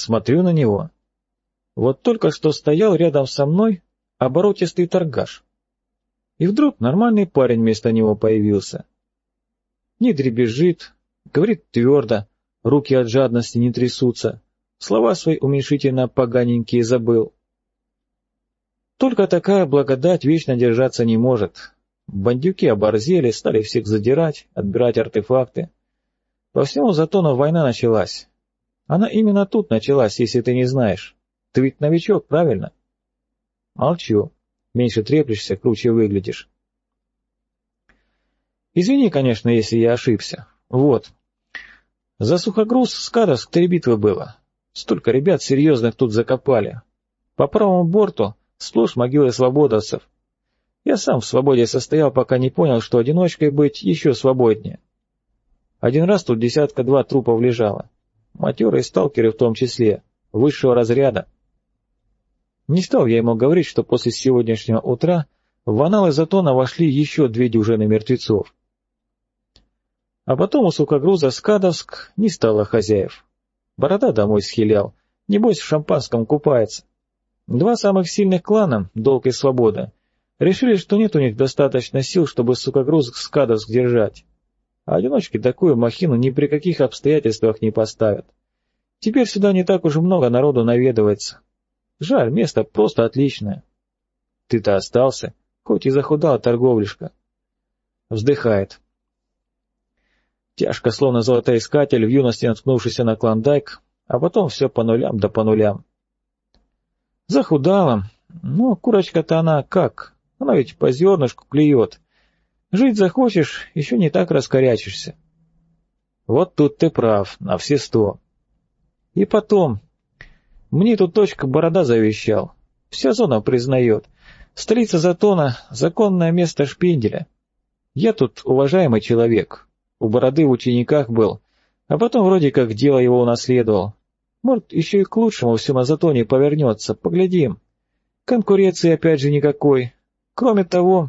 Смотрю на него. Вот только что стоял рядом со мной оборотистый торгаш. И вдруг нормальный парень вместо него появился. Не дребезжит, говорит твердо, руки от жадности не трясутся, слова свои уменьшительно поганенькие забыл. Только такая благодать вечно держаться не может. Бандюки оборзели, стали всех задирать, отбирать артефакты. По всему Затону война началась. Она именно тут началась, если ты не знаешь. Ты ведь новичок, правильно? Молчу. Меньше треплешься, круче выглядишь. Извини, конечно, если я ошибся. Вот. За сухогруз Скадовск 3 битвы было. Столько ребят серьезных тут закопали. По правому борту сплошь могилы свободовцев. Я сам в свободе состоял, пока не понял, что одиночкой быть еще свободнее. Один раз тут 1-2 трупов лежало. Матерые сталкеры в том числе, высшего разряда. Не стал я ему говорить, что после сегодняшнего утра в аналы Затона вошли еще 2 дюжины мертвецов. А потом у сухогруза Скадовск не стало хозяев. Борода домой схилял, небось в шампанском купается. 2 самых сильных клана, Долг и Свобода, решили, что нет у них достаточно сил, чтобы сухогруз Скадовск держать. А одиночки такую махину ни при каких обстоятельствах не поставят. Теперь сюда не так уж много народу наведывается. Жаль, место просто отличное. Ты-то остался, хоть и захудала торговлишка. Вздыхает. Тяжко, словно золотоискатель, в юности наткнувшийся на клондайк, а потом все по нулям да по нулям. Захудала. Ну, курочка-то она как? Она ведь по зернышку клюет. Жить захочешь, еще не так раскорячишься. Вот тут ты прав, на все 100. И потом, мне тут точка Борода завещал. Вся зона признает. Столица Затона — законное место Шпинделя. Я тут уважаемый человек. У Бороды в учениках был, а потом вроде как дело его унаследовал. Может, еще и к лучшему все на Затоне повернется, поглядим. Конкуренции опять же никакой. Кроме того...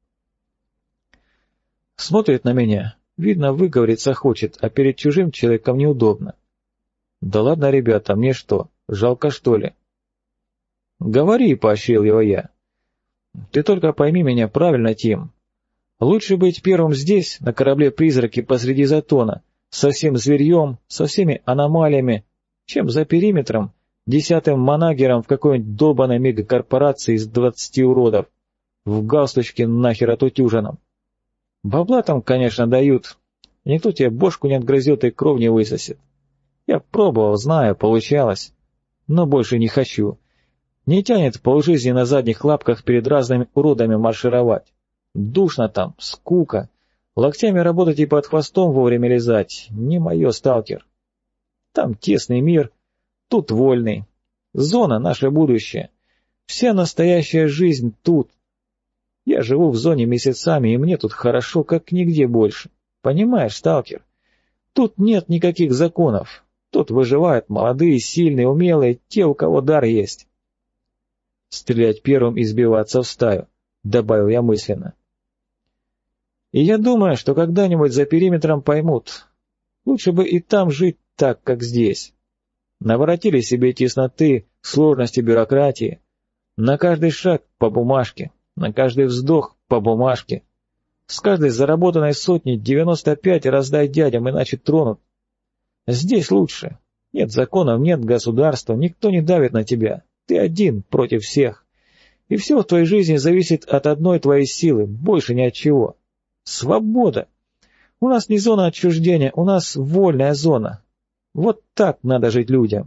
Смотрит на меня, видно, выговориться хочет, а перед чужим человеком неудобно. Да ладно, ребята, мне что, жалко что ли? Говори, поощрил его я. Ты только пойми меня правильно, Тим. Лучше быть первым здесь, на корабле-призраке посреди Затона, со всем зверьем, со всеми аномалиями, чем за периметром, 10-м манагером в какой-нибудь долбаной мегакорпорации из 20 уродов, в галстучке нахер отутюженном. Бабла там, конечно, дают, никто тебе бошку не отгрызет и кровь не высосет. Я пробовал, знаю, получалось, но больше не хочу. Не тянет полжизни на задних лапках перед разными уродами маршировать. Душно там, скука. Локтями работать и под хвостом вовремя лизать. Не мое, сталкер. Там тесный мир, тут вольный. Зона — наше будущее. Вся настоящая жизнь тут. Я живу в зоне месяцами, и мне тут хорошо, как нигде больше. Понимаешь, сталкер? Тут нет никаких законов. Тут выживают молодые, сильные, умелые, те, у кого дар есть. Стрелять первым и сбиваться в стаю, добавил я мысленно. И я думаю, что когда-нибудь за периметром поймут. Лучше бы и там жить так, как здесь. Наворотили себе тесноты, сложности бюрократии. На каждый шаг по бумажке, на каждый вздох по бумажке. С каждой заработанной сотни 95 раздай дядям, иначе тронут. Здесь лучше. Нет законов, нет государства, никто не давит на тебя. Ты один против всех. И все в твоей жизни зависит от одной твоей силы, больше ни от чего. Свобода. У нас не зона отчуждения, у нас вольная зона. Вот так надо жить людям.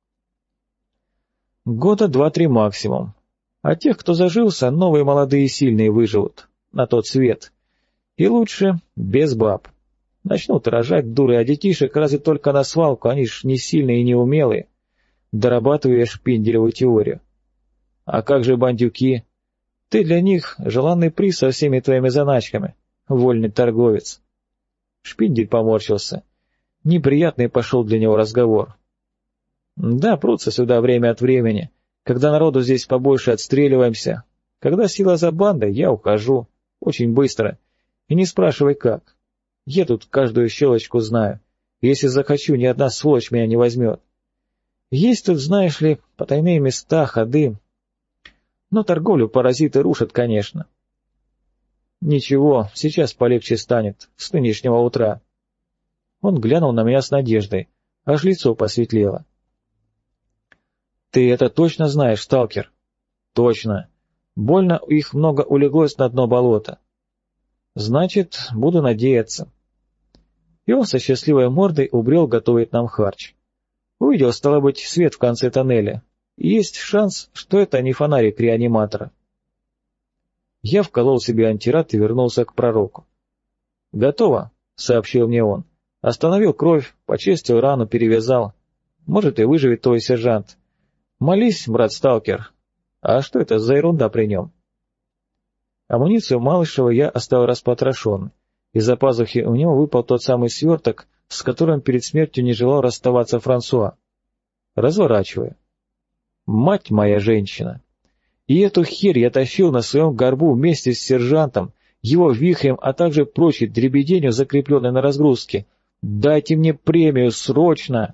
Года 2-3 максимум. А тех, кто зажился, новые молодые и сильные выживут. На тот свет. И лучше без баб. Начнут рожать дуры, а детишек разве только на свалку, они ж не сильные и не умелые. Дорабатывая шпинделевую теорию. А как же бандюки? Ты для них желанный приз со всеми твоими заначками. Вольный торговец. Шпиндель поморщился. Неприятный пошел для него разговор. Да, прутся сюда время от времени. Когда народу здесь побольше отстреливаемся. Когда сила за бандой, я ухожу. Очень быстро. И не спрашивай как. Я тут каждую щелочку знаю. Если захочу, ни одна сволочь меня не возьмет. Есть тут, знаешь ли, потайные места, ходы. Но торговлю паразиты рушат, конечно. Ничего, сейчас полегче станет, с нынешнего утра. Он глянул на меня с надеждой, аж лицо посветлело. Ты это точно знаешь, сталкер? Точно. Больно их много улеглось на дно болота. Значит, буду надеяться. И он со счастливой мордой убрел готовить нам харч. Увидел, стало быть, свет в конце тоннеля. И есть шанс, что это не фонарик реаниматора. Я вколол себе антирад и вернулся к пророку. «Готово», — сообщил мне он. Остановил кровь, почистил рану, перевязал. Может, и выживет твой сержант. Молись, брат-сталкер. А что это за ерунда при нем? Амуницию Малышева я оставил распотрошенной. Из-за пазухи у него выпал тот самый сверток, с которым перед смертью не желал расставаться Франсуа. Разворачиваю. Мать моя женщина! И эту херь я тащил на своем горбу вместе с сержантом, его вихрем, а также прочей дребеденью, закрепленной на разгрузке. Дайте мне премию, срочно!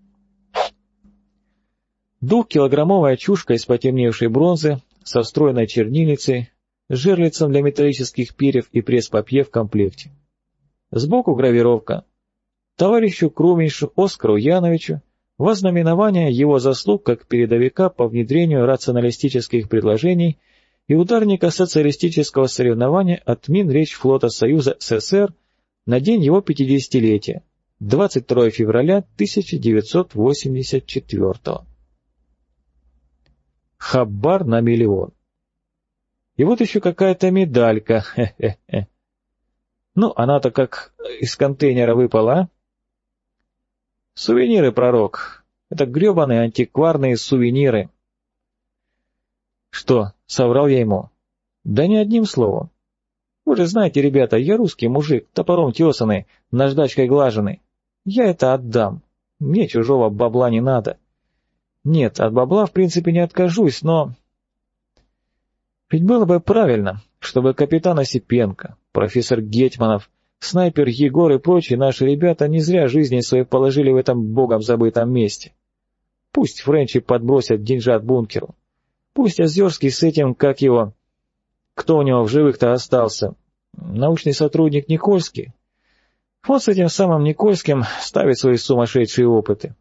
Двухкилограммовая чушка из потемневшей бронзы со встроенной чернильницей, с жерлицем для металлических перьев и пресс-папье в комплекте. Сбоку гравировка. Товарищу Круминшу Оскару Яновичу во знаменование его заслуг как передовика по внедрению рационалистических предложений и ударника социалистического соревнования от Минречфлота Союза СССР на день его 50-летия, 22 февраля 1984 года. Хабар на миллион. И вот еще какая-то медалька, хе-хе-хе. Ну, она-то как из контейнера выпала, а? Сувениры, пророк. Это гребаные антикварные сувениры. Что, соврал я ему? Да ни одним словом. Вы же знаете, ребята, я русский мужик, топором тесаный, наждачкой глаженный. Я это отдам. Мне чужого бабла не надо. Нет, от бабла в принципе не откажусь, но... Ведь было бы правильно, чтобы капитан Осипенко, профессор Гетманов, снайпер Егор и прочие наши ребята не зря жизни свои положили в этом богом забытом месте. Пусть Френчи подбросят деньжат бункеру. Пусть Озерский с этим, как его... Кто у него в живых-то остался? Научный сотрудник Никольский? Вот с этим самым Никольским ставит свои сумасшедшие опыты.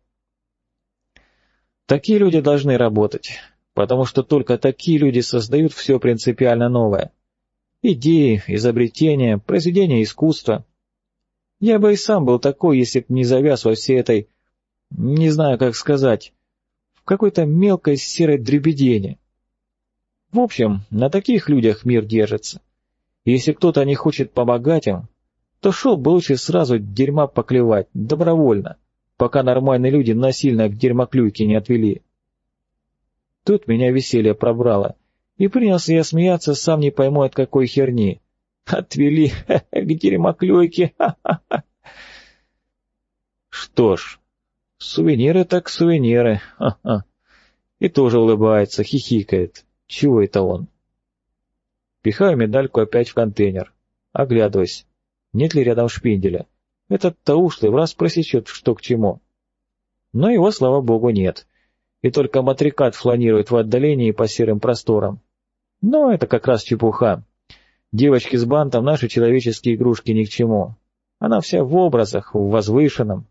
Такие люди должны работать, потому что только такие люди создают все принципиально новое. Идеи, изобретения, произведения искусства. Я бы и сам был такой, если б не завяз во всей этой, не знаю, как сказать, в какой-то мелкой серой дребедени. В общем, на таких людях мир держится. И если кто-то не хочет помогать им, то шел бы лучше сразу дерьма поклевать, добровольно, пока нормальные люди насильно к дерьмоклюйке не отвели. Тут меня веселье пробрало, и принялся я смеяться, сам не пойму от какой херни. Отвели к дерьмоклюйке, ха-ха-ха. Что ж, сувениры так сувениры, ха-ха. И тоже улыбается, хихикает. Чего это он? Пихаю медальку опять в контейнер. Оглядываюсь. Нет ли рядом шпинделя? Этот-то ушлый в раз просечет, что к чему. Но его, слава богу, нет. И только матрикат фланирует в отдалении по серым просторам. Но это как раз чепуха. Девочки с бантом наши человеческие игрушки ни к чему. Она вся в образах, в возвышенном.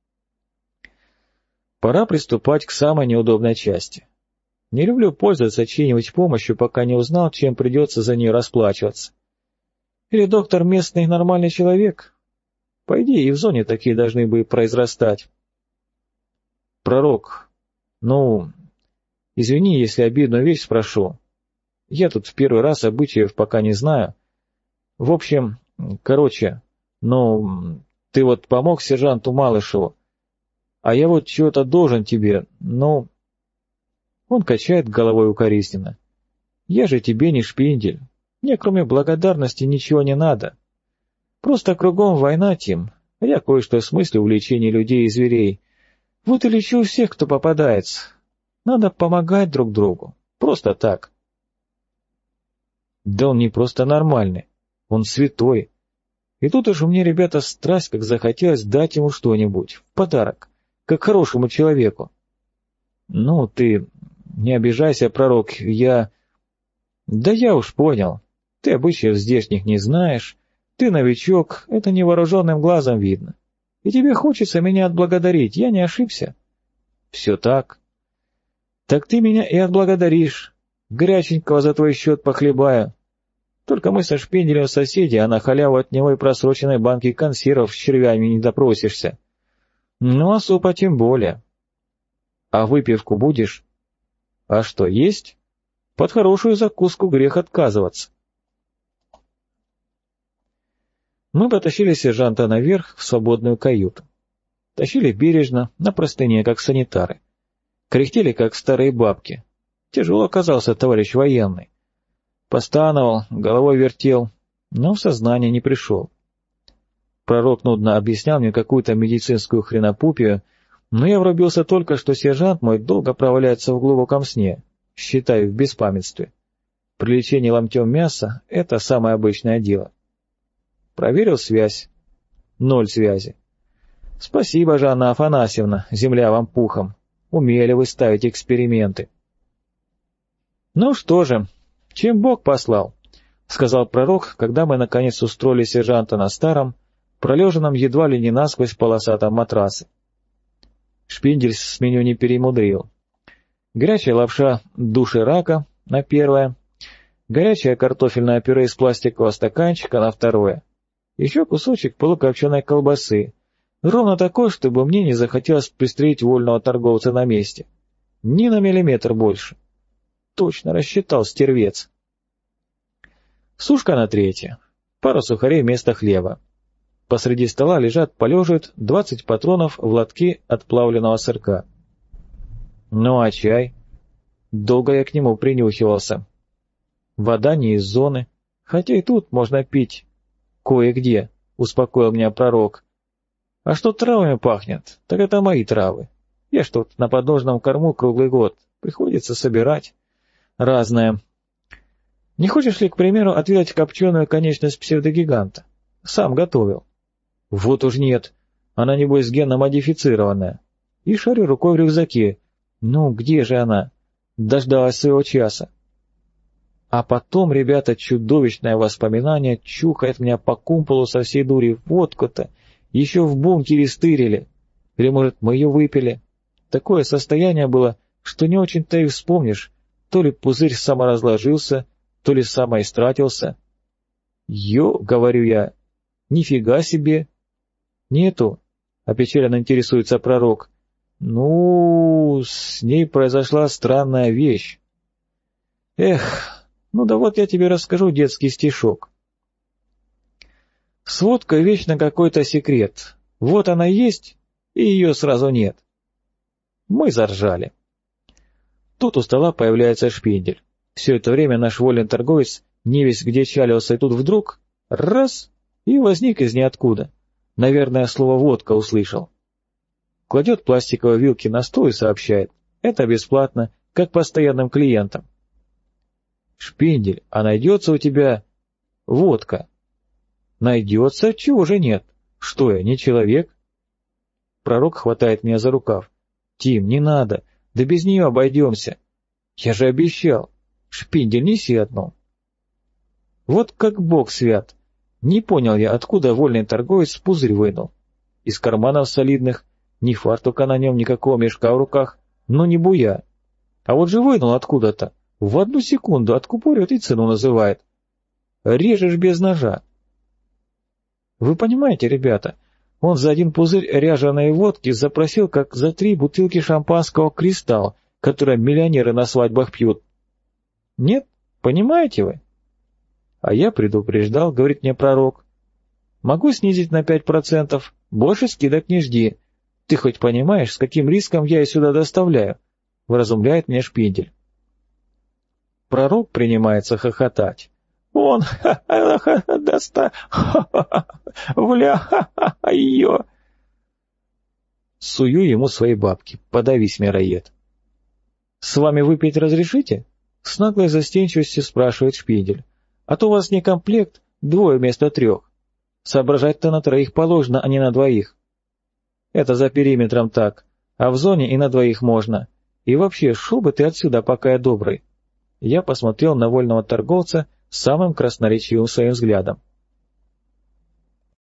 Пора приступать к самой неудобной части. Не люблю пользоваться чьей-нибудь помощью, пока не узнал, чем придется за нее расплачиваться. Или доктор местный нормальный человек? По идее, и в зоне такие должны бы произрастать. Пророк, ну, извини, если обидную вещь спрошу. Я тут в первый раз обычаев пока не знаю. В общем, короче, ну, ты вот помог сержанту Малышеву, а я вот чего-то должен тебе, ну... Он качает головой укоризненно. Я же тебе не шпиндель. Мне кроме благодарности ничего не надо. Просто кругом война, Тим, а я кое-что смыслю в лечении людей и зверей. Вот и лечу всех, кто попадается. Надо помогать друг другу. Просто так. Да он не просто нормальный. Он святой. И тут уж мне, ребята, страсть как захотелось дать ему что-нибудь в подарок, как хорошему человеку. Ну, ты не обижайся, пророк, я... Да я уж понял. Ты обычаев здешних не знаешь. Ты новичок, это невооруженным глазом видно. И тебе хочется меня отблагодарить, я не ошибся? Все так. Так ты меня и отблагодаришь. Горяченького за твой счет похлебаю. Только мы со Шпинделем соседи, а на халяву от него и просроченной банки консервов с червями не допросишься. Ну, а супа тем более. А выпивку будешь? А что, есть? Под хорошую закуску грех отказываться. Мы потащили сержанта наверх в свободную каюту. Тащили бережно, на простыне, как санитары. Кряхтели, как старые бабки. Тяжело оказался товарищ военный. Постановал, головой вертел, но в сознание не пришел. Пророк нудно объяснял мне какую-то медицинскую хренопупию, но я врубился только, что сержант мой долго проваляется в глубоком сне, считаю, в беспамятстве. При лечении ломтем мяса — это самое обычное дело. Проверил связь. 0 связи. Спасибо, Жанна Афанасьевна, земля вам пухом. Умели вы ставить эксперименты. Ну что же, чем Бог послал, сказал пророк, когда мы наконец устроили сержанта на старом, пролеженном едва ли не насквозь полосатом матрасе. Шпиндель с меню не перемудрил. Горячая лапша души рака на первое, горячее картофельное пюре из пластикового стаканчика на второе, еще кусочек полукопченой колбасы, ровно такой, чтобы мне не захотелось пристрелить вольного торговца на месте. Ни на миллиметр больше. Точно рассчитал стервец. Сушка на третье. Пару сухарей вместо хлеба. Посреди стола лежат 20 патронов в лотке от плавленного сырка. Ну а чай? Долго я к нему принюхивался. Вода не из зоны, хотя и тут можно пить. Кое-где, успокоил меня пророк. А что травами пахнет, так это мои травы. Я ж тут на подножном корму круглый год, приходится собирать. Разное. Не хочешь ли, к примеру, отведать копченую конечность псевдогиганта? Сам готовил. Вот уж нет, она небось генно-модифицированная. И шарю рукой в рюкзаке. Ну, где же она? Дождалась своего часа. А потом, ребята, чудовищное воспоминание чухает меня по кумполу со всей дури. Водку-то еще в бункере стырили. Или, может, мы ее выпили. Такое состояние было, что не очень-то и вспомнишь. То ли пузырь саморазложился, то ли самоистратился. Говорю я, нифига себе. Нету, опечаленно интересуется пророк. Ну, с ней произошла странная вещь. Эх, ну да вот я тебе расскажу детский стишок. С водкой вечно какой-то секрет. Вот она есть, и ее сразу нет. Мы заржали. Тут у стола появляется Шпиндель. Все это время наш вольный торговец невесть где чалился, и тут вдруг раз и возник из ниоткуда. Наверное, слово «водка» услышал. Кладет пластиковые вилки на стол и сообщает. Это бесплатно, как постоянным клиентам. Шпиндель, а найдется у тебя водка? Найдется, чего же нет? Что я, не человек? Пророк хватает меня за рукав. Тим, не надо, да без нее обойдемся. Я же обещал. Шпиндель, неси одну. Вот как Бог свят. Не понял я, откуда вольный торговец пузырь вынул. Из карманов солидных, ни фартука на нем, никакого мешка в руках, но не буя. А вот же вынул откуда-то, в 1 секунду откупорит и цену называет. Режешь без ножа. Вы понимаете, ребята, он за 1 пузырь ряженой водки запросил, как за 3 бутылки шампанского «Кристалл», которые миллионеры на свадьбах пьют. Нет? Понимаете вы? А я предупреждал, говорит мне пророк. Могу снизить на 5%, больше скидок не жди. Ты хоть понимаешь, с каким риском я ее сюда доставляю? Вразумляет меня Шпиндель. Пророк принимается хохотать. Он ее. Сую ему свои бабки. Подавись, мяроед. С вами выпить разрешите? С наглой застенчивостью спрашивает Шпиндель. А то у вас не комплект, 2 вместо 3. Соображать-то на 3 положено, а не на 2. Это за периметром так, а в зоне и на 2 можно. И вообще, шел бы ты отсюда, пока я добрый. Я посмотрел на вольного торговца самым красноречивым своим взглядом.